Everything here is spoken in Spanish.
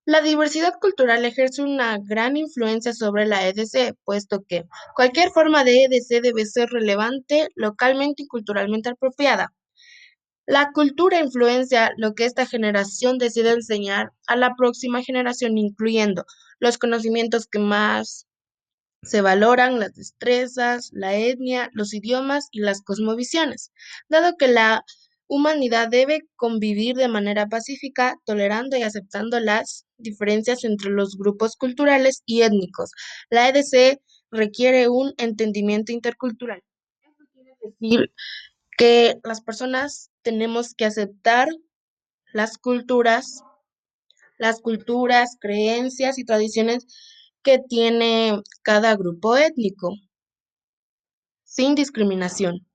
La diversidad cultural ejerce una gran influencia sobre la EDC, puesto que cualquier forma de EDC debe ser relevante, localmente y culturalmente apropiada. La cultura influencia lo que esta generación decide enseñar a la próxima generación, incluyendo los conocimientos que más se valoran, las destrezas, la etnia, los idiomas y las cosmovisiones, dado que la humanidad debe convivir de manera pacífica, tolerando y aceptando las diferencias entre los grupos culturales y étnicos. La EDC requiere un entendimiento intercultural. Esto quiere decir que las personas tenemos que aceptar las culturas, creencias y tradiciones que tiene cada grupo étnico, sin discriminación.